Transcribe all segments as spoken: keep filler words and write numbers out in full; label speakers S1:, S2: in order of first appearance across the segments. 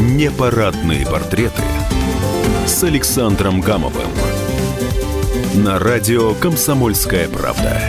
S1: Непарадные портреты с Александром Гамовым на радио «Комсомольская правда».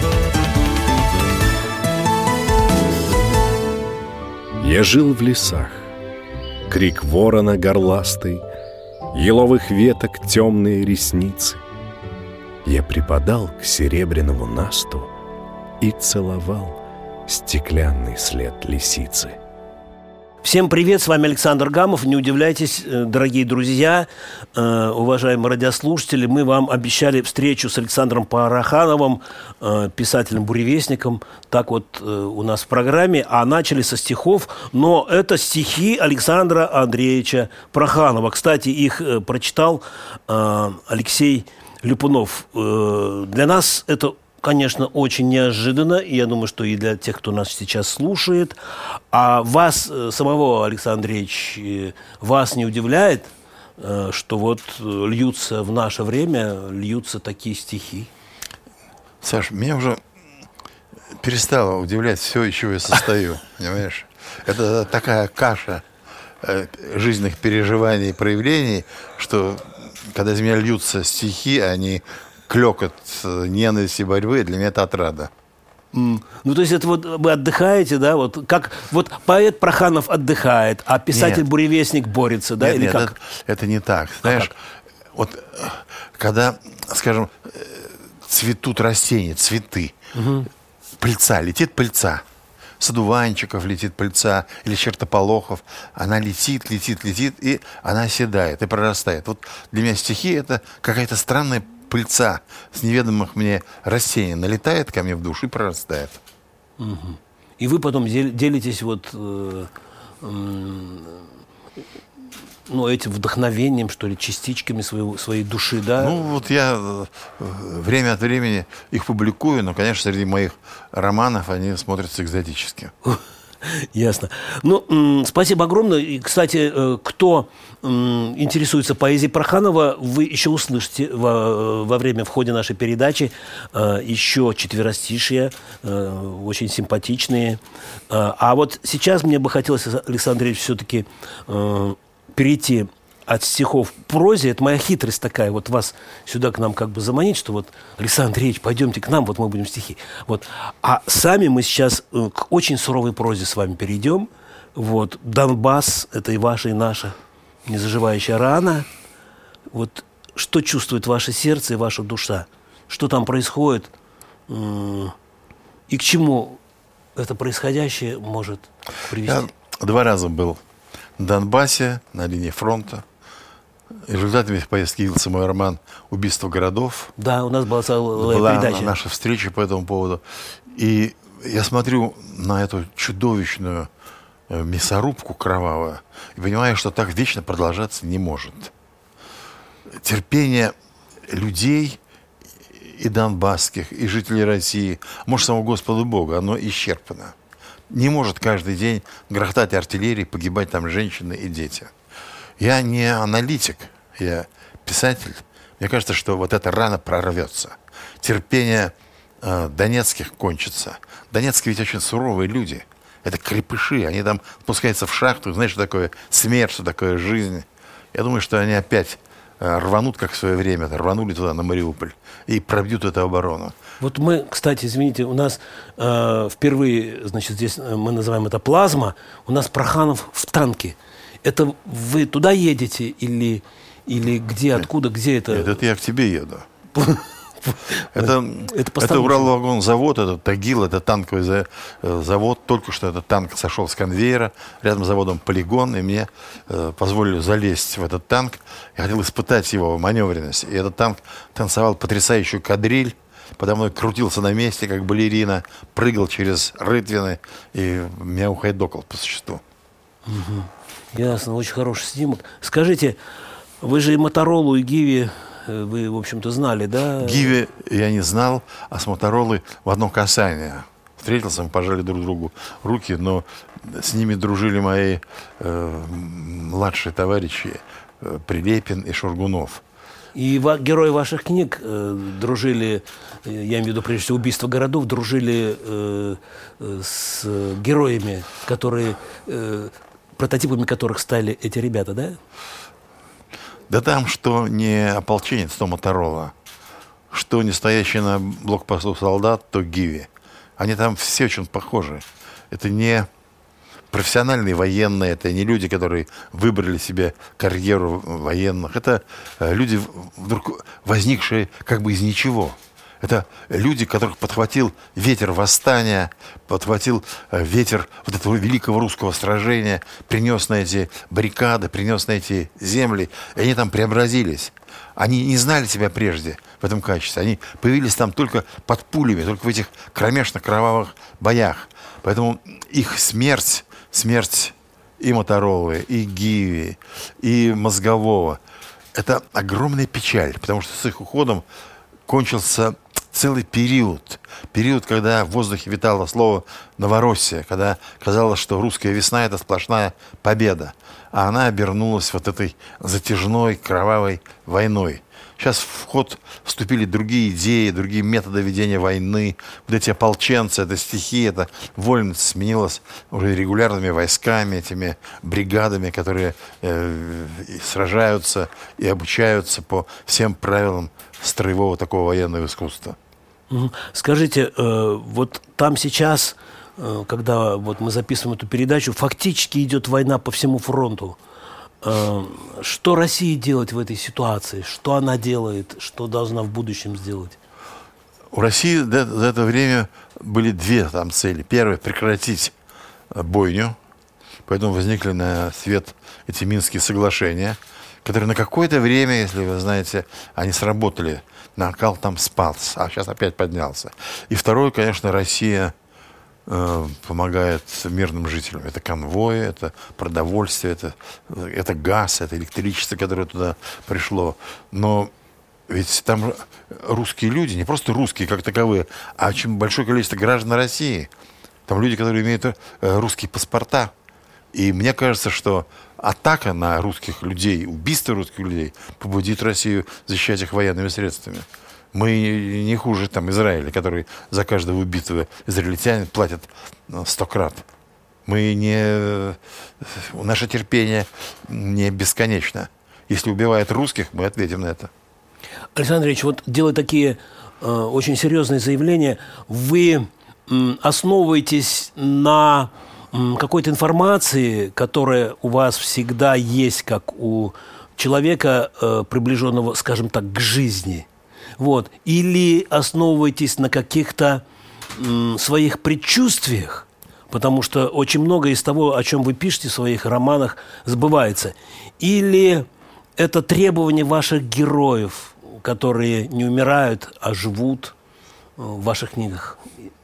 S2: Я жил в лесах. Крик ворона горластый, еловых веток темные ресницы. Я припадал к серебряному насту и целовал стеклянный след лисицы.
S3: Всем привет, с вами Александр Гамов. Не удивляйтесь, дорогие друзья, уважаемые радиослушатели, мы вам обещали встречу с Александром Порохановым, писателем-буревестником. Так вот у нас в программе, а начали со стихов, но это стихи Александра Андреевича Пороханова. Кстати, их прочитал Алексей Люпунов. Для нас это, конечно, очень неожиданно, и я думаю, что и для тех, кто нас сейчас слушает. А вас самого, Александр Андреевич, вас не удивляет, что вот льются в наше время, льются такие стихи?
S4: Саш, меня уже перестало удивлять все, из чего я состою, понимаешь? Это такая каша жизненных переживаний и проявлений, что когда из меня льются стихи, они... клёкот ненависти, борьбы, для меня это отрада.
S3: Mm. Ну, то есть это вот вы отдыхаете, да, вот как вот поэт Пороханов отдыхает, а писатель-буревестник борется, да,
S4: нет,
S3: или
S4: нет,
S3: как?
S4: Это, это не так. Знаешь, а вот когда, скажем, цветут растения, цветы, угу. Пыльца, летит пыльца, с одуванчиков летит пыльца, или чертополохов, она летит, летит, летит, и она оседает и прорастает. Вот для меня стихи — это какая-то странная пыльца с неведомых мне растений налетает ко мне в душу и прорастает.
S3: Угу. И вы потом делитесь вот э, э, ну, этим вдохновением, что ли, частичками своего, своей души, да?
S4: Ну, вот я время от времени их публикую, но, конечно, среди моих романов они смотрятся экзотически.
S3: Ясно. Ну, спасибо огромное. И, кстати, кто интересуется поэзией Пороханова, вы еще услышите во, во время, в ходе нашей передачи еще четверостишие, очень симпатичные. А вот сейчас мне бы хотелось, Александр Ильич, все-таки перейти от стихов к прозе. Это моя хитрость такая, вот вас сюда к нам как бы заманить, что вот, Александр Ильич, пойдемте к нам, вот мы будем стихи. Вот. А сами мы сейчас к очень суровой прозе с вами перейдем. Вот. Донбасс, это и ваша, и наша незаживающая рана. Вот что чувствует ваше сердце и ваша душа? Что там происходит? И к чему это происходящее может привести?
S4: Я два раза был в Донбассе, на линии фронта. Результатами этих поездки явился мой роман «Убийство городов».
S3: Да, у нас была целая
S4: была
S3: передача.
S4: Наша встреча по этому поводу. И я смотрю на эту чудовищную мясорубку кровавую и понимаю, что так вечно продолжаться не может. Терпение людей и донбасских, и жителей России, может, самого Господа Бога, оно исчерпано. Не может каждый день грохотать артиллерии, погибать там женщины и дети. Я не аналитик, я писатель. Мне кажется, что вот эта рана прорвется. Терпение э, донецких кончится. Донецкие ведь очень суровые люди. Это крепыши, они там спускаются в шахту. Знаешь, что такое смерть, что такое жизнь. Я думаю, что они опять э, рванут, как в свое время, рванули туда, на Мариуполь, и пробьют эту оборону.
S3: Вот мы, кстати, извините, у нас э, впервые, значит, здесь мы называем это плазма, у нас Пороханов в танке. Это вы туда едете или, или где, откуда, где это?
S4: Нет, это я к тебе еду. Это, это Уралвагонзавод, это Тагил, это танковый завод. Только что этот танк сошел с конвейера. Рядом с заводом полигон, и мне э, позволили залезть в этот танк. Я хотел испытать его маневренность. И этот танк танцевал потрясающую кадриль. Подо мной крутился на месте, как балерина, прыгал через рытвины, и меня ухайдокал по существу.
S3: Угу. Ясно, очень хороший снимок. Скажите, вы же и Моторолу, и Гиви, вы, в общем-то, знали, да?
S4: Гиви я не знал, а с Моторолой в одно касание. Встретился, мы пожали друг другу руки, но с ними дружили мои э, младшие товарищи э, Прилепин и Шургунов.
S3: И ва- герои ваших книг э, дружили, я имею в виду, прежде всего, «Убийство городов», дружили э, э, с героями, которые э, прототипами которых стали эти ребята, да?
S4: Да там, что не ополченец, то Моторола, что не стоящий на блокпосту солдат, то Гиви. Они там все очень похожи. Это не профессиональные военные, это не люди, которые выбрали себе карьеру военных. Это люди, вдруг возникшие как бы из ничего. Это люди, которых подхватил ветер восстания, подхватил ветер вот этого великого русского сражения, принес на эти баррикады, принес на эти земли, и они там преобразились. Они не знали себя прежде в этом качестве. Они появились там только под пулями, только в этих кромешно-кровавых боях. Поэтому их смерть, смерть и Моторолы, и Гиви, и Мозгового, это огромная печаль, потому что с их уходом кончился целый период. Период, когда в воздухе витало слово «Новороссия», когда казалось, что русская весна – это сплошная победа. А она обернулась вот этой затяжной кровавой войной. Сейчас в ход вступили другие идеи, другие методы ведения войны. Вот эти ополченцы, эта стихия, эта вольность сменилась уже регулярными войсками, этими бригадами, которые э, сражаются и обучаются по всем правилам строевого такого военного искусства.
S3: Скажите, э, вот там сейчас, э, когда вот мы записываем эту передачу, фактически идет война по всему фронту. Э, что России делать в этой ситуации? Что она делает? Что должна в будущем сделать?
S4: У России за это время были две там цели. Первая – прекратить бойню. Поэтому возникли на свет эти Минские соглашения, которые на какое-то время, если вы знаете, они сработали. Накал там спал, а сейчас опять поднялся. И второе, конечно, Россия э, помогает мирным жителям. Это конвои, это продовольствие, это, это газ, это электричество, которое туда пришло. Но ведь там русские люди, не просто русские как таковые, а очень большое количество граждан России. Там люди, которые имеют э, русские паспорта. И мне кажется, что атака на русских людей, убийство русских людей побудит Россию защищать их военными средствами. Мы не хуже там Израиля, который за каждого убитого израильтянина платит сто крат. Мы не... Наше терпение не бесконечно. Если убивают русских, мы ответим на это.
S3: Александр Ильич, вот делая такие э, очень серьезные заявления, вы э, основываетесь на какой-то информации, которая у вас всегда есть, как у человека, э, приближенного, скажем так, к жизни. Вот. Или основываетесь на каких-то э, своих предчувствиях, потому что очень многое из того, о чем вы пишете в своих романах, сбывается. Или это требования ваших героев, которые не умирают, а живут в ваших книгах?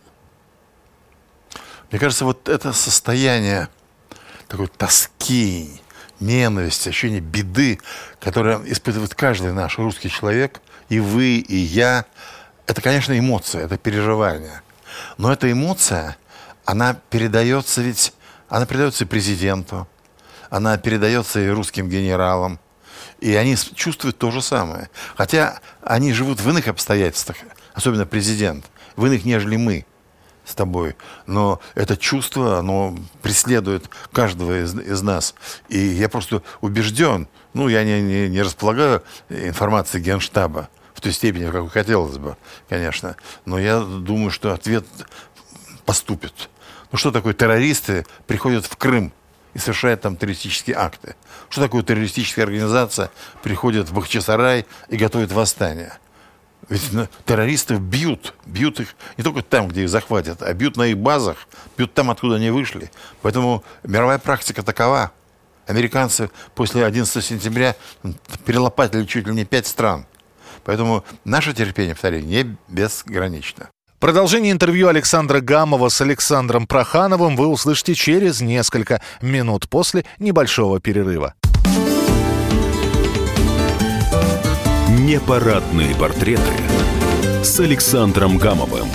S4: Мне кажется, вот это состояние такой тоски, ненависти, ощущение беды, которое испытывает каждый наш русский человек, и вы, и я, это, конечно, эмоция, это переживание. Но эта эмоция, она передается ведь, она передается и президенту, она передается и русским генералам, и они чувствуют то же самое. Хотя они живут в иных обстоятельствах, особенно президент, в иных, нежели мы с тобой. Но это чувство, оно преследует каждого из, из нас. И я просто убежден, ну, я не, не, не располагаю информацией Генштаба в той степени, в какой хотелось бы, конечно. Но я думаю, что ответ поступит. Ну, что такое террористы приходят в Крым и совершают там террористические акты? Что такое террористическая организация приходит в Бахчисарай и готовит восстание? Ведь ну, террористов бьют, бьют их не только там, где их захватят, а бьют на их базах, бьют там, откуда они вышли. Поэтому мировая практика такова. Американцы после одиннадцатого сентября перелопатили чуть ли не пять стран. Поэтому наше терпение, повторяю, не безгранично.
S5: Продолжение интервью Александра Гамова с Александром Прохановым вы услышите через несколько минут после небольшого перерыва.
S1: Непарадные портреты с Александром Гамовым.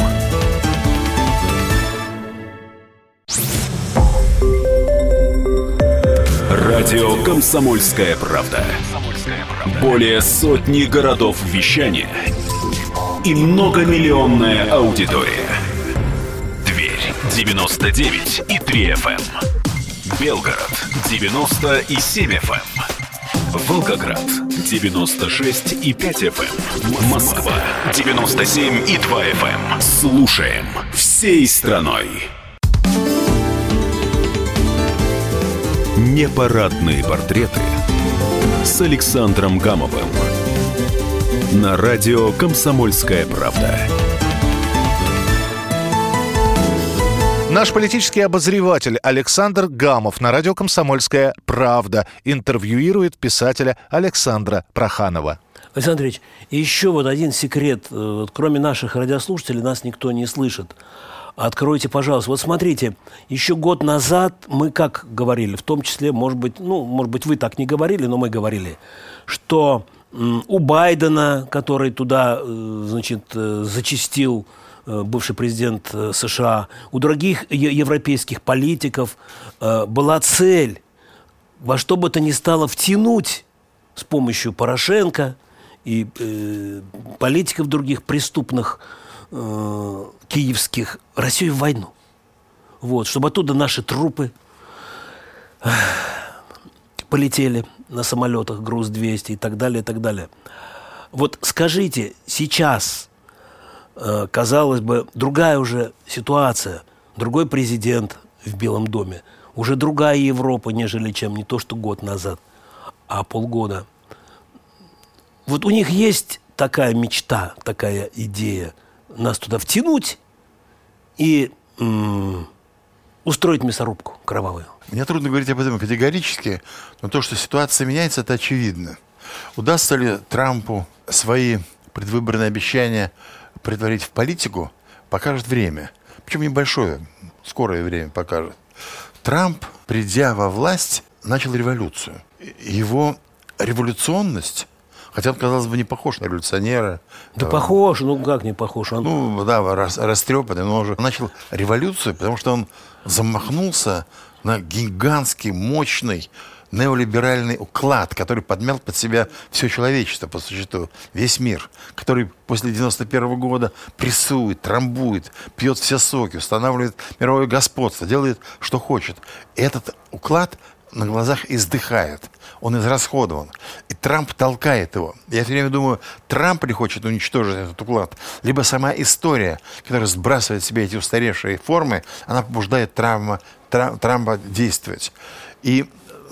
S1: Радио «Комсомольская правда». Более сотни городов вещания и многомиллионная аудитория. Тверь девяносто девять и три эф эм. Белгород девяносто и семь эф эм. Волгоград девяносто шесть и пять эф эм. Москва девяносто семь и два эф эм. Слушаем всей страной. Непарадные портреты с Александром Гамовым на радио «Комсомольская правда».
S5: Наш политический обозреватель Александр Гамов на радио «Комсомольская правда» интервьюирует писателя Александра Проханова.
S3: Александр Ильич, еще вот один секрет. Вот, кроме наших радиослушателей, нас никто не слышит. Откройте, пожалуйста. Вот смотрите, еще год назад мы как говорили, в том числе, может быть, ну, может быть, вы так не говорили, но мы говорили, что м, у Байдена, который туда, э, значит, э, зачастил, бывший президент США, у других европейских политиков была цель во что бы то ни стало втянуть с помощью Порошенко и э, политиков других преступных э, киевских Россию в войну. Вот, чтобы оттуда наши трупы э, полетели на самолетах груз двести и так далее, и так далее. Вот скажите, сейчас... казалось бы, другая уже ситуация, другой президент в Белом доме, уже другая Европа, нежели чем не то, что год назад, а полгода. Вот у них есть такая мечта, такая идея нас туда втянуть и м- устроить мясорубку кровавую.
S4: Мне трудно говорить об этом категорически, но то, что ситуация меняется, это очевидно. Удастся ли Трампу свои предвыборные обещания претворить в политику, покажет время. Причем небольшое, скорое время покажет. Трамп, придя во власть, начал революцию. Его революционность, хотя он, казалось бы, не похож на революционера.
S3: Да э, похож, ну как не похож? Он...
S4: Ну, да, рас, растрепанный, но он уже начал революцию, потому что он замахнулся на гигантский, мощный, неолиберальный уклад, который подмял под себя все человечество, по существу, весь мир, который после девяносто первого года прессует, трамбует, пьет все соки, устанавливает мировое господство, делает, что хочет. Этот уклад на глазах издыхает, он израсходован. И Трамп толкает его. Я все время думаю, Трамп ли хочет уничтожить этот уклад, либо сама история, которая сбрасывает в себе эти устаревшие формы, она побуждает Трампа, Трампа действовать. И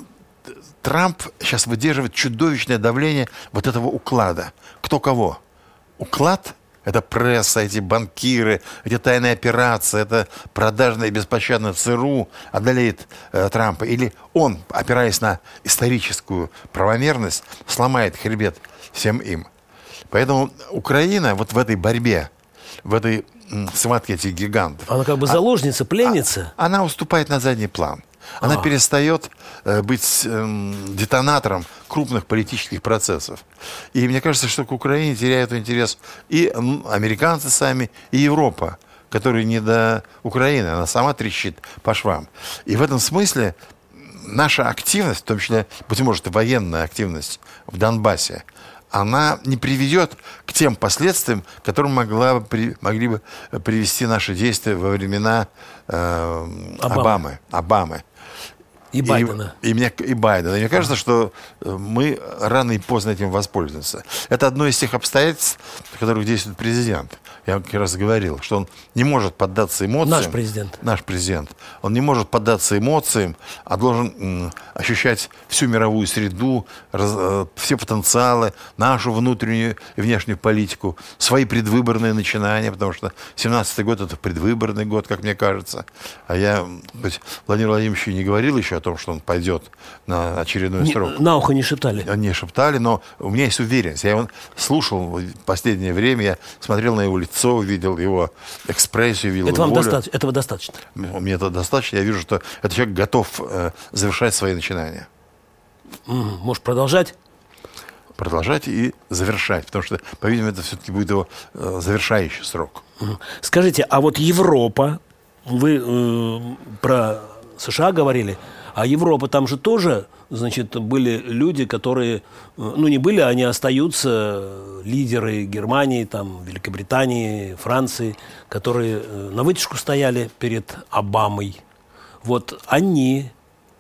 S4: Трамп сейчас выдерживает чудовищное давление вот этого уклада. Кто кого? Уклад – это пресса, эти банкиры, эти тайные операции, это продажная и беспощадная ЦРУ одолеет э, Трампа. Или он, опираясь на историческую правомерность, сломает хребет всем им. Поэтому Украина вот в этой борьбе, в этой м, схватке этих гигантов…
S3: Она как бы заложница, пленница?
S4: А, она уступает на задний план. Она а. перестает э, быть э, детонатором крупных политических процессов. И мне кажется, что к Украине теряют интерес и ну, американцы сами, и Европа, которая не до Украины, она сама трещит по швам. И в этом смысле наша активность, в том числе, быть может, и военная активность в Донбассе, она не приведет к тем последствиям, к которым могла бы, при, могли бы привести наши действия во времена э, Обамы. Обамы.
S3: И Байдена.
S4: И, и, мне, и Байдена. И мне кажется, что мы рано и поздно этим воспользуемся. Это одно из тех обстоятельств, в которых действует президент. Я как раз говорил, что он не может поддаться эмоциям.
S3: Наш президент.
S4: Наш президент. Он не может поддаться эмоциям, а должен м, ощущать всю мировую среду, раз, э, все потенциалы, нашу внутреннюю и внешнюю политику, свои предвыборные начинания, потому что семнадцатый год – это предвыборный год, как мне кажется. А я, быть, Владимир Владимирович не говорил еще о том, что он пойдет на очередной
S3: не,
S4: срок.
S3: На ухо не шептали.
S4: Не шептали, но у меня есть уверенность. Я его слушал в последнее время, я смотрел на его лицо, видел его экспрессию, видел
S3: это
S4: его
S3: вам
S4: волю.
S3: Доста- этого достаточно?
S4: Мне это достаточно. Я вижу, что этот человек готов э, завершать свои начинания.
S3: Mm, может, продолжать?
S4: Продолжать и завершать, потому что, по-видимому, это все-таки будет его э, завершающий срок.
S3: Mm. Скажите, а вот Европа, вы э, про США говорили, а Европа, там же тоже, значит, были люди, которые, ну, не были, они остаются, лидеры Германии, там, Великобритании, Франции, которые на вытяжку стояли перед Обамой. Вот они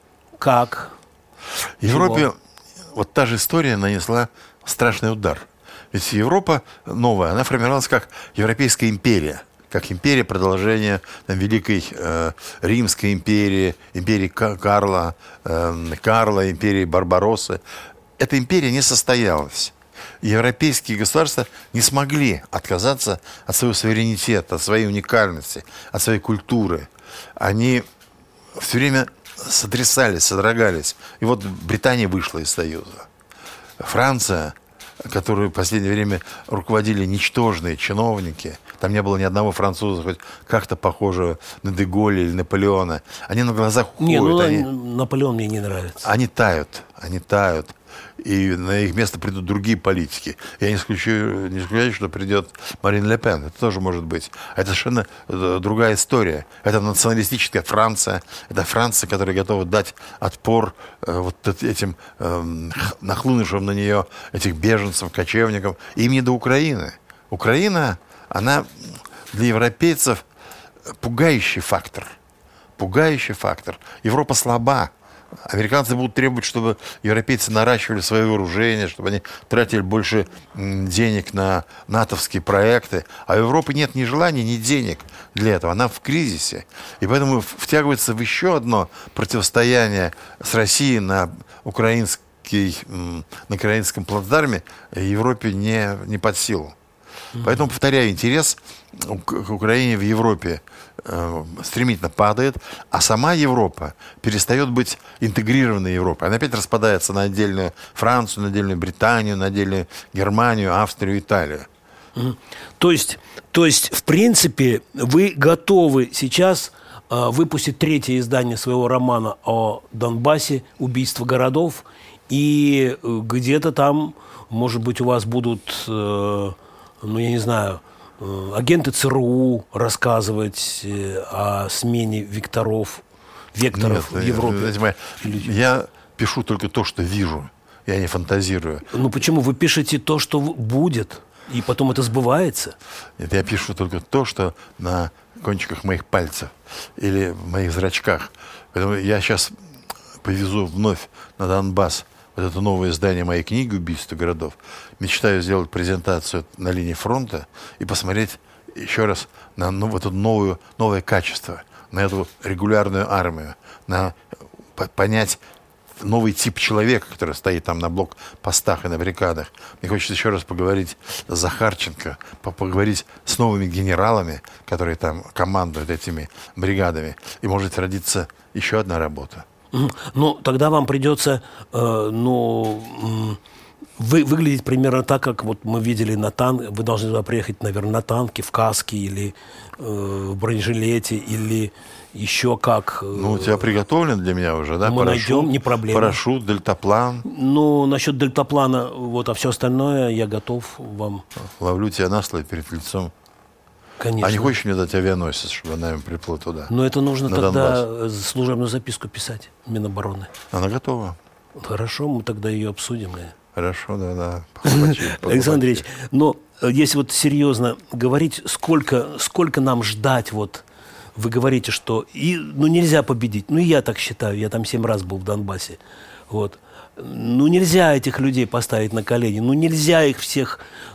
S3: Как?
S4: Европе
S3: Чего?
S4: вот та же история нанесла страшный удар. Ведь Европа новая, она формировалась как Европейская империя, как империя продолжения там, Великой э, Римской империи, империи Карла, э, Карла, империи Барбароссы. Эта империя не состоялась. Европейские государства не смогли отказаться от своего суверенитета, от своей уникальности, от своей культуры. Они все время сотрясались, содрогались. И вот Британия вышла из Союза. Франция, которую в последнее время руководили ничтожные чиновники, там не было ни одного француза, хоть как-то похожего на де Голля или Наполеона, они на глазах уходят.
S3: Не, ну
S4: они,
S3: Наполеон мне не нравится.
S4: Они тают, они тают. И на их место придут другие политики. Я не исключаю, не исключаю, что придет Марин Ле Пен. Это тоже может быть. Это совершенно другая история. Это националистическая Франция. Это Франция, которая готова дать отпор э, вот этим э, нахлынувшим на нее этих беженцев, кочевников. И им не до Украины. Украина, она для европейцев пугающий фактор. Пугающий фактор. Европа слаба. Американцы будут требовать, чтобы европейцы наращивали свое вооружение, чтобы они тратили больше денег на натовские проекты. А у Европы нет ни желания, ни денег для этого. Она в кризисе. И поэтому втягивается в еще одно противостояние с Россией на украинский, на украинском плацдарме Европе не, не под силу. Поэтому, повторяю, интерес к Украине в Европе э, стремительно падает, а сама Европа перестает быть интегрированной Европой. Она опять распадается на отдельную Францию, на отдельную Британию, на отдельную Германию, Австрию, Италию.
S3: То есть, то есть, в принципе, вы готовы сейчас э, выпустить третье издание своего романа о Донбассе «Убийство городов», и где-то там, может быть, у вас будут... Э, ну, я не знаю, агенты ЦРУ рассказывать о смене векторов, векторов
S4: Нет,
S3: в Европе.
S4: Знаете, я пишу только то, что вижу. Я не фантазирую.
S3: Ну, почему? Вы пишете то, что будет, и потом это сбывается?
S4: Нет, я пишу только то, что на кончиках моих пальцев или в моих зрачках. Поэтому я сейчас повезу вновь на Донбасс вот это новое издание моей книги «Убийство городов». Мечтаю сделать презентацию на линии фронта и посмотреть еще раз на ну, вот это новую, новое качество, на эту регулярную армию, на по, понять новый тип человека, который стоит там на блокпостах и на баррикадах. Мне хочется еще раз поговорить с Захарченко, поговорить с новыми генералами, которые там командуют этими бригадами. И может родиться еще одна работа.
S3: Ну, тогда вам придется, э, ну, вы, выглядеть примерно так, как вот мы видели на танке. Вы должны туда приехать, наверное, на танке, в каске или э, в бронежилете, или еще как. Э,
S4: ну, у тебя приготовлен для меня уже, да?
S3: Мы
S4: парашют,
S3: найдем, не проблема.
S4: Парашют, дельтаплан.
S3: Ну, насчет дельтаплана, вот, а все остальное я готов вам.
S4: Ловлю тебя на слово перед лицом.
S3: Конечно.
S4: А не хочешь мне дать авианосец, чтобы она им приплыла туда?
S3: Но это нужно
S4: на
S3: тогда
S4: Донбасс?
S3: Служебную записку писать Минобороны.
S4: Она готова.
S3: Хорошо, мы тогда ее обсудим.
S4: Хорошо, да, да.
S3: Александр Андреевич, но если вот серьезно говорить, сколько, сколько нам ждать, вот вы говорите, что и, ну, нельзя победить. Ну, и я так считаю, я там семь раз был в Донбассе. Вот. Ну, нельзя этих людей поставить на колени, ну, нельзя их всех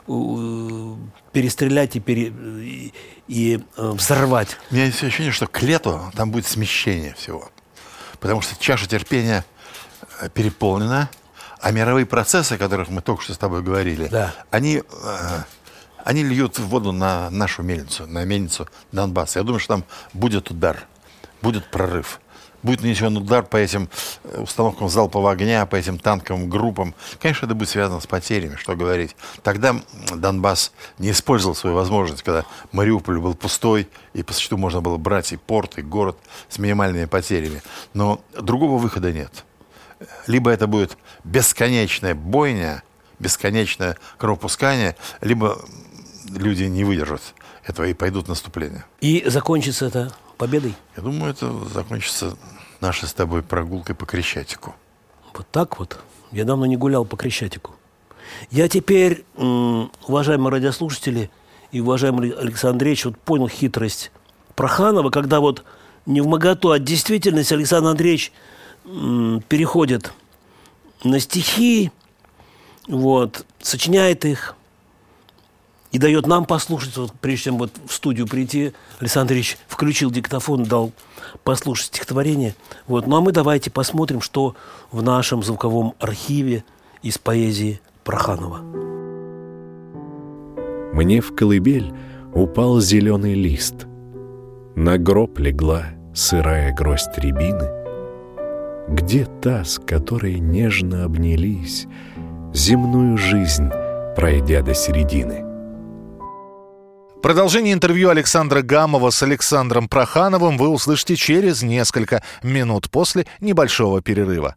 S3: э, перестрелять и, пере, и, и э, взорвать.
S4: У меня есть ощущение, что к лету там будет смещение всего. Потому что чаша терпения переполнена, а мировые процессы, о которых мы только что с тобой говорили,
S3: да.
S4: они, э, они льют воду на нашу мельницу, на мельницу Донбасса. Я думаю, что там будет удар, будет прорыв. Будет нанесен удар по этим установкам залпового огня, по этим танковым группам. Конечно, это будет связано с потерями, что говорить. Тогда Донбасс не использовал свою возможность, когда Мариуполь был пустой, и по существу можно было брать и порт, и город с минимальными потерями. Но другого выхода нет. Либо это будет бесконечная бойня, бесконечное кровопускание, либо люди не выдержат этого и пойдут в наступление.
S3: И закончится это победой? Я
S4: думаю, это закончится нашей с тобой прогулкой по Крещатику.
S3: Вот так вот? Я давно не гулял по Крещатику. Я теперь, уважаемые радиослушатели и уважаемый Александр Андреевич, вот понял хитрость Проханова, когда вот не вмоготу, а действительность Александр Андреевич м, переходит на стихи, вот, сочиняет их и дает нам послушать. Вот, прежде чем вот в студию прийти, Александр Ильич включил диктофон, дал послушать стихотворение. Вот. Ну а мы давайте посмотрим, что в нашем звуковом архиве из поэзии Проханова.
S2: Мне в колыбель упал зеленый лист. На гроб легла сырая гроздь рябины. Где та, с которой нежно обнялись, земную жизнь пройдя до середины?
S5: Продолжение интервью Александра Гамова с Александром Прохановым вы услышите через несколько минут после небольшого перерыва.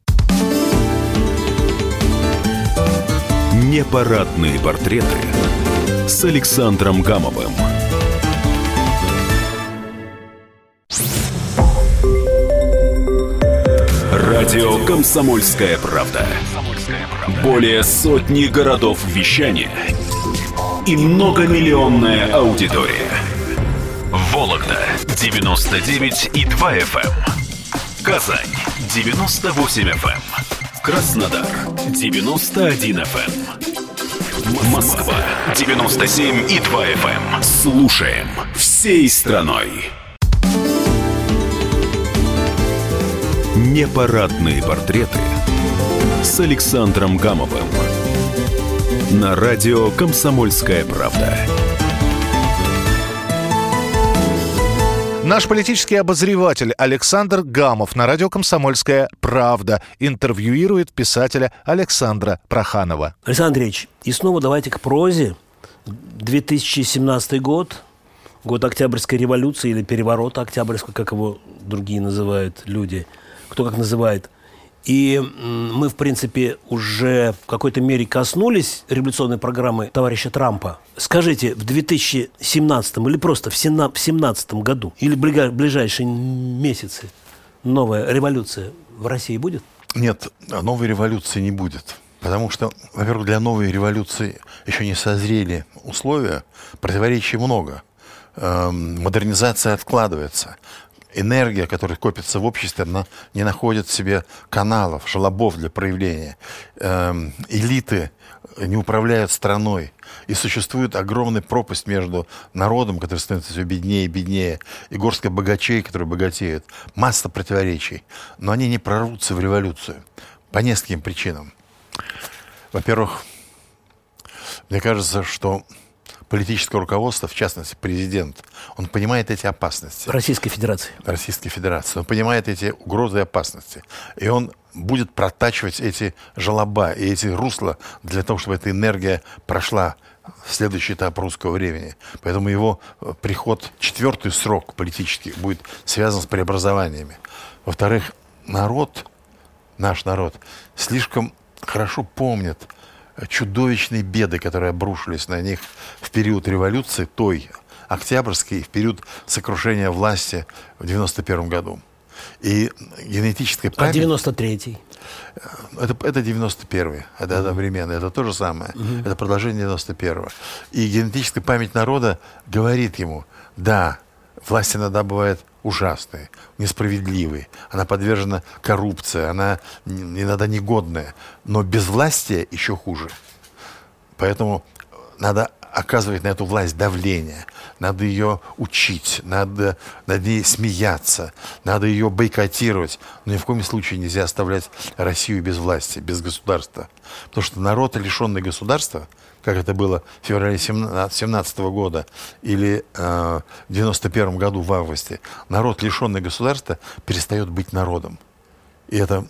S1: Непарадные портреты с Александром Гамовым. Радио «Комсомольская правда». Более сотни городов вещания и многомиллионная аудитория. Вологда девяносто девять и два эф эм, Казань девяносто восемь эф эм, Краснодар девяносто один эф эм, Москва девяносто семь и два эф эм. Слушаем всей страной. Непарадные портреты с Александром Гамовым на радио «Комсомольская правда».
S5: Наш политический обозреватель Александр Гамов на радио «Комсомольская правда» интервьюирует писателя Александра Проханова.
S3: Александр Ильич, и снова давайте к прозе. две тысячи семнадцатый год, год Октябрьской революции или переворота Октябрьского, как его другие называют люди, кто как называет. И мы, в принципе, уже в какой-то мере коснулись революционной программы товарища Трампа. Скажите, в две тысячи семнадцатом или просто в две тысячи семнадцатом году, или в ближайшие месяцы, новая революция в России будет?
S4: Нет, новой революции не будет. Потому что, во-первых, для новой революции еще не созрели условия, противоречий много. Модернизация откладывается. Энергия, которая копится в обществе, она не находит в себе каналов, желобов для проявления. Эм, элиты не управляют страной. И существует огромная пропасть между народом, который становится все беднее и беднее, и горсткой богачей, которые богатеют. Масса противоречий. Но они не прорвутся в революцию. По нескольким причинам. Во-первых, мне кажется, что политическое руководство, в частности президент, он понимает эти опасности.
S3: Российской Федерации.
S4: Российской Федерации. Он понимает эти угрозы и опасности. И он будет протачивать эти желоба и эти русла для того, чтобы эта энергия прошла в следующий этап русского времени. Поэтому его приход, четвертый срок политический, будет связан с преобразованиями. Во-вторых, народ, наш народ, слишком хорошо помнит чудовищные беды, которые обрушились на них в период революции, той Октябрьской, в период сокрушения власти в девяносто первом году. И генетическая память...
S3: А девяносто третий?
S4: Это, это девяносто первый, это uh-huh. одновременно, это то же самое. Uh-huh. Это продолжение девяносто первого. И генетическая память народа говорит ему, да, власть иногда бывает ужасной, несправедливой, она подвержена коррупции, она иногда негодная, но безвластие еще хуже. Поэтому надо оказывать на эту власть давление, надо ее учить, надо над ней смеяться, надо ее бойкотировать, но ни в коем случае нельзя оставлять Россию без власти, без государства. Потому что народ, лишенный государства, как это было в феврале семнадцатого года или э, в девяносто первом году в августе, народ, лишенный государства, перестает быть народом. И это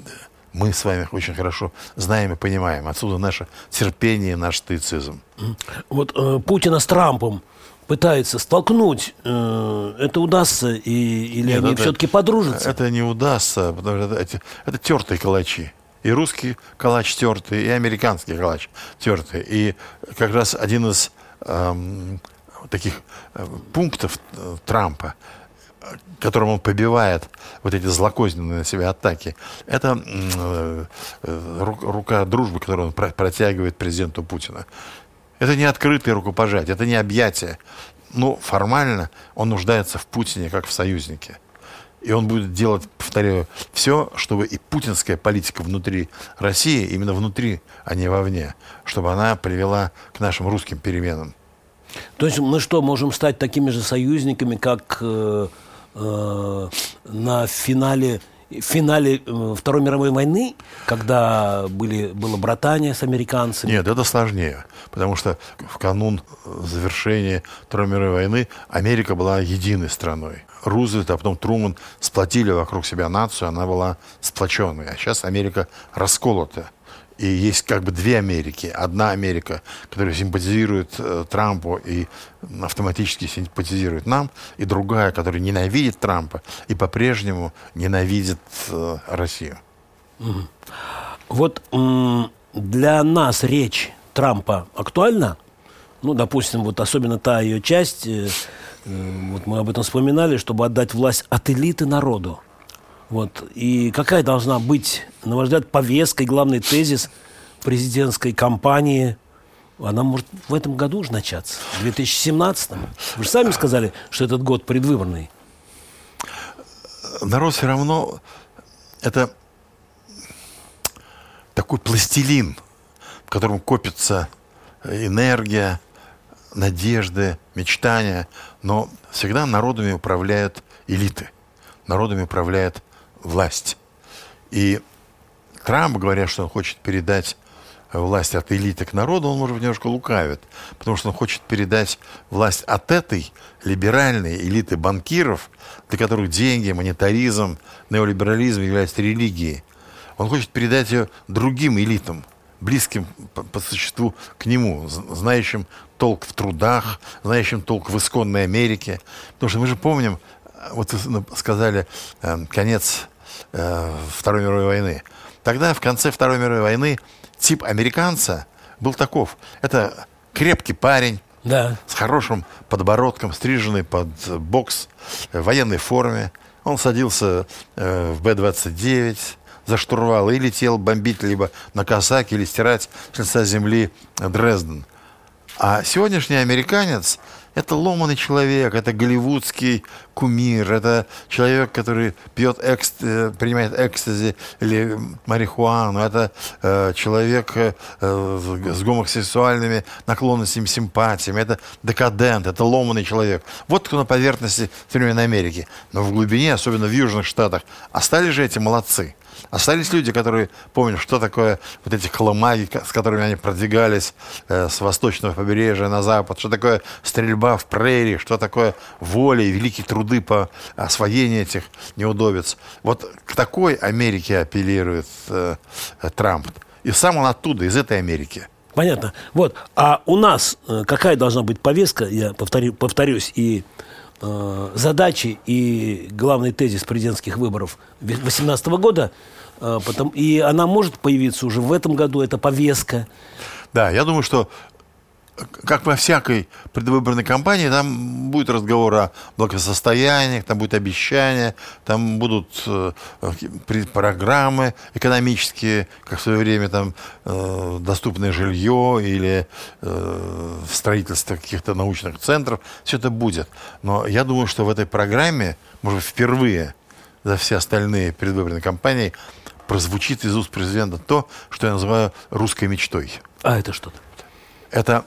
S4: мы с вами очень хорошо знаем и понимаем. Отсюда наше терпение, наш стоицизм.
S3: Вот э, Путина с Трампом пытается столкнуть. Э, это удастся и, или Нет, они это, все-таки подружатся?
S4: Это не удастся, потому что это, это тертые калачи. И русский калач тертый, и американский калач тертый. И как раз один из эм, таких э, пунктов э, Трампа, которым он побивает вот эти злокозненные на себя атаки, это э, э, рука дружбы, которую он про- протягивает президенту Путина. Это не открытое рукопожатие, это не объятие. Но формально он нуждается в Путине как в союзнике. И он будет делать, повторяю, все, чтобы и путинская политика внутри России, именно внутри, а не вовне, чтобы она привела к нашим русским переменам.
S3: То есть мы что, можем стать такими же союзниками, как э, э, на финале, финале э, Второй мировой войны, когда были, было братание с американцами?
S4: Нет, это сложнее, потому что в канун завершения Второй мировой войны Америка была единой страной. Рузвельт, а потом Трумэн сплотили вокруг себя нацию, она была сплоченной. А сейчас Америка расколота. И есть как бы две Америки. Одна Америка, которая симпатизирует э, Трампу и автоматически симпатизирует нам, и другая, которая ненавидит Трампа и по-прежнему ненавидит э, Россию.
S3: Угу. Вот м- для нас речь Трампа актуальна? Ну, допустим, вот особенно та ее часть, э, э, вот мы об этом вспоминали, чтобы отдать власть от элиты народу. Вот. И какая должна быть, на ваш взгляд, повестка и главный тезис президентской кампании? Она может в этом году уже начаться, в две тысячи семнадцатом. Вы же сами сказали, что этот год предвыборный.
S4: Народ все равно это такой пластилин, в котором копится энергия, надежды, мечтания, но всегда народами управляют элиты, народами управляет власть. И Трамп, говоря, что он хочет передать власть от элиты к народу, он, может, немножко лукавит, потому что он хочет передать власть от этой либеральной элиты банкиров, для которых деньги, монетаризм, неолиберализм являются религией. Он хочет передать ее другим элитам, близким по, по существу к нему, знающим толк в трудах, знающим толк в исконной Америке. Потому что мы же помним, вот вы сказали, э, конец э, Второй мировой войны. Тогда, в конце Второй мировой войны, тип американца был таков. Это крепкий парень,
S3: да,
S4: с хорошим подбородком, стриженный под бокс, в военной форме. Он садился э, в Бэ двадцать девять за штурвал и летел бомбить либо Нагасаки, или стирать с лица земли Дрезден. А сегодняшний американец — это ломаный человек, это голливудский кумир, это человек, который пьет экст... принимает экстази или марихуану, это э, человек э, с гомосексуальными наклонностями, симпатиями, это декадент, это ломаный человек. Вот кто на поверхности современной Америки. Но в глубине, особенно в Южных Штатах, остались же эти молодцы. Остались люди, которые помнят, что такое вот эти колымаги, с которыми они продвигались э, с восточного побережья на запад, что такое стрельба в прерии, что такое воля и великие труды по освоению этих неудобиц. Вот к такой Америке апеллирует э, Трамп. И сам он оттуда, из этой Америки.
S3: Понятно. Вот. А у нас э, какая должна быть повестка, я повторю, повторюсь, и э, задачи, и главный тезис президентских выборов две тысячи восемнадцатого года, э, потом, и она может появиться уже в этом году, эта повестка?
S4: Да, я думаю, что как во всякой предвыборной кампании, там будет разговор о благосостоянии, там будет обещания, там будут э, программы экономические, как в свое время там э, доступное жилье или э, строительство каких-то научных центров. Все это будет. Но я думаю, что в этой программе, может быть, впервые за все остальные предвыборные кампании прозвучит из уст президента то, что я называю русской мечтой.
S3: А это что-то?
S4: Это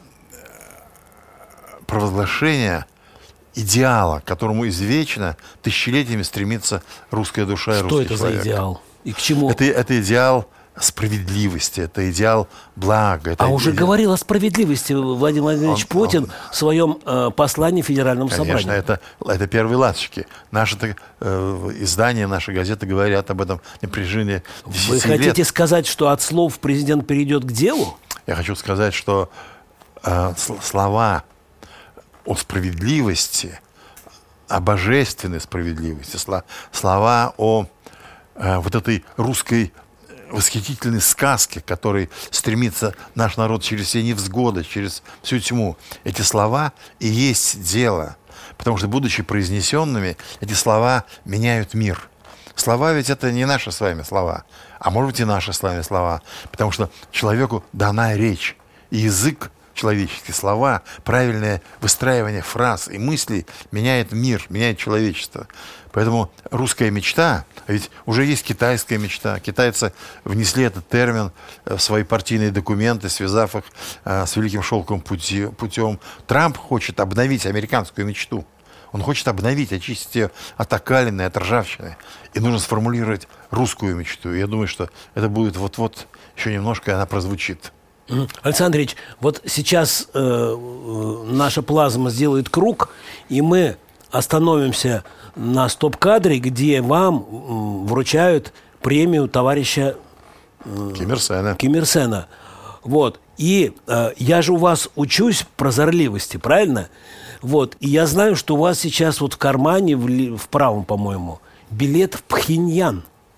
S4: провозглашение идеала, к которому извечно тысячелетиями стремится русская душа и
S3: что
S4: русский
S3: это
S4: человек.
S3: За идеал? И к чему?
S4: Это, это идеал справедливости, это идеал блага. Это
S3: а уже
S4: идеал...
S3: говорил о справедливости Владимир Владимирович
S4: он,
S3: Путин
S4: он...
S3: в своем э, послании в Федеральном
S4: Конечно,
S3: собрании.
S4: это, это первые ласточки. Наши э, издания, наши газеты говорят об этом напряжении десяти лет.
S3: Вы хотите лет. сказать, что от слов президент перейдет к делу?
S4: Я хочу сказать, что э, слова о справедливости, о божественной справедливости, слова о э, вот этой русской восхитительной сказке, к которой стремится наш народ через все невзгоды, через всю тьму. Эти слова и есть дело. Потому что, будучи произнесенными, эти слова меняют мир. Слова ведь это не наши с вами слова, а может быть и наши с вами слова. Потому что человеку дана речь. И язык человеческие слова, правильное выстраивание фраз и мыслей меняет мир, меняет человечество. Поэтому русская мечта, а ведь уже есть китайская мечта. Китайцы внесли этот термин в свои партийные документы, связав их а, с Великим шелковым пути, путем. Трамп хочет обновить американскую мечту. Он хочет обновить, очистить ее от окалины, от ржавчины. И нужно сформулировать русскую мечту. И я думаю, что это будет вот-вот, еще немножко, и она прозвучит.
S3: Александр Ильич, вот сейчас э, э, наша плазма сделает круг, и мы остановимся на стоп-кадре, где вам э, вручают премию товарища э,
S4: Ким Ир Сена.
S3: Ким Ир Сена. Вот. И э, я же у вас учусь прозорливости, правильно? Вот. И я знаю, что у вас сейчас вот в кармане, в, ли, в правом, по-моему, билет в Пхеньян.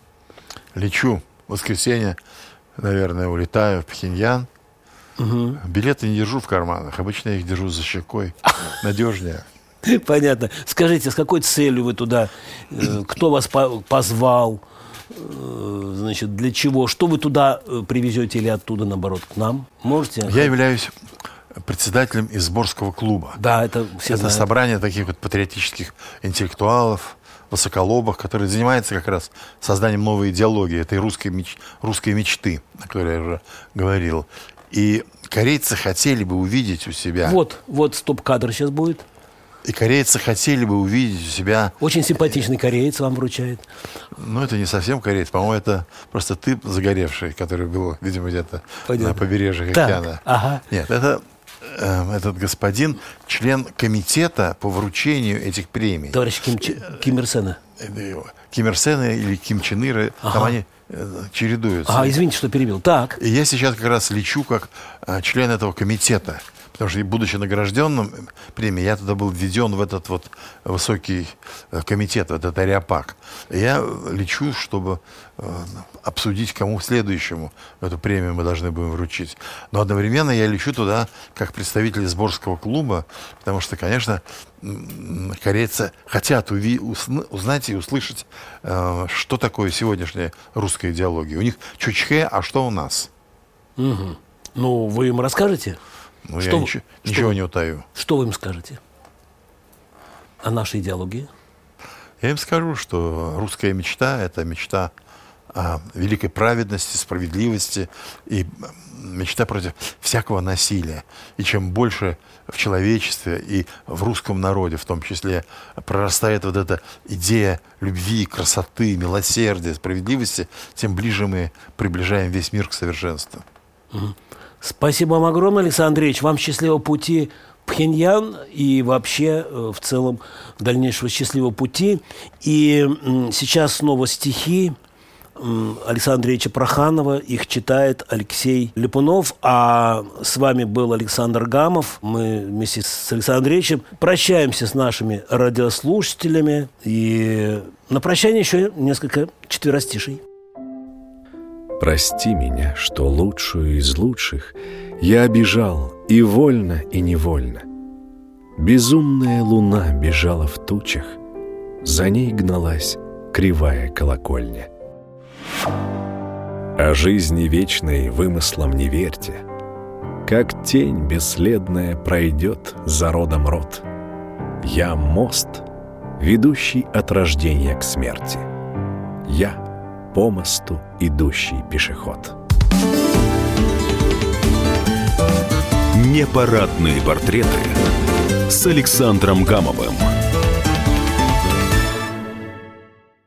S4: Лечу в воскресенье, наверное, улетаю в Пхеньян. Угу. Билеты не держу в карманах. Обычно я их держу за щекой. Надежнее.
S3: Понятно. Скажите, с какой целью вы туда? Кто вас позвал? Значит, для чего? Что вы туда привезете или оттуда, наоборот, к нам? Можете?
S4: Я являюсь председателем Изборского клуба.
S3: Да, это все
S4: Это
S3: знают.
S4: собрание таких вот патриотических интеллектуалов, высоколобых, которые занимаются как раз созданием новой идеологии, этой русской, меч... русской мечты, о которой я уже говорил. И корейцы хотели бы увидеть у себя...
S3: Вот, вот стоп-кадр сейчас будет.
S4: И корейцы хотели бы увидеть у себя...
S3: Очень симпатичный кореец вам вручает.
S4: Ну, это не совсем кореец. По-моему, это просто ты загоревший, который был, видимо, где-то
S3: Понятно.
S4: на побережье
S3: Так,
S4: океана.
S3: ага.
S4: Нет, это э, этот господин, член комитета по вручению этих премий.
S3: Товарищ Ким, Ч... Ким Ир Сена.
S4: Ким Ир Сена или Ким Чен Ира,
S3: Ага.
S4: там они э, чередуются.
S3: А, извините, что перебил. Так.
S4: И я сейчас как раз лечу как э, член этого комитета. Потому что, будучи награжденным премией, я туда был введен в этот вот высокий э, комитет, в этот ареопаг. И я лечу, чтобы э, обсудить, кому следующему эту премию мы должны будем вручить. Но одновременно я лечу туда как представитель Изборского клуба, потому что, конечно, корейцы хотят уви- узнать и услышать, э, что такое сегодняшняя русская идеология. У них чучхе, а что у нас?
S3: Угу. Ну, вы им расскажете?
S4: Ну,
S3: Что-
S4: я ничего,
S3: что-
S4: ничего не утаю.
S3: Что вы им скажете о нашей идеологии?
S4: Я им скажу, что русская мечта – это мечта о великой праведности, справедливости и мечта против всякого насилия. И чем больше в человечестве и в русском народе, в том числе, прорастает вот эта идея любви, красоты, милосердия, справедливости, тем ближе мы приближаем весь мир к совершенству.
S3: Спасибо вам огромное, Александр Ильич. Вам счастливого пути в Пхеньян и вообще э, в целом дальнейшего счастливого пути. И м, сейчас снова стихи м, Александра Ильича Проханова. Их читает Алексей Ляпунов. А с вами был Александр Гамов. Мы вместе с Александром Ильичем прощаемся с нашими радиослушателями. И на прощание еще несколько четверостишей.
S2: Прости меня, что лучшую из лучших я обижал и вольно, и невольно. Безумная луна бежала в тучах, за ней гналась кривая колокольня. О жизни вечной вымыслам не верьте, как тень бесследная пройдет за родом род. Я мост, ведущий от рождения к смерти. Я по мосту идущий пешеход.
S1: Непарадные портреты с Александром Гамовым.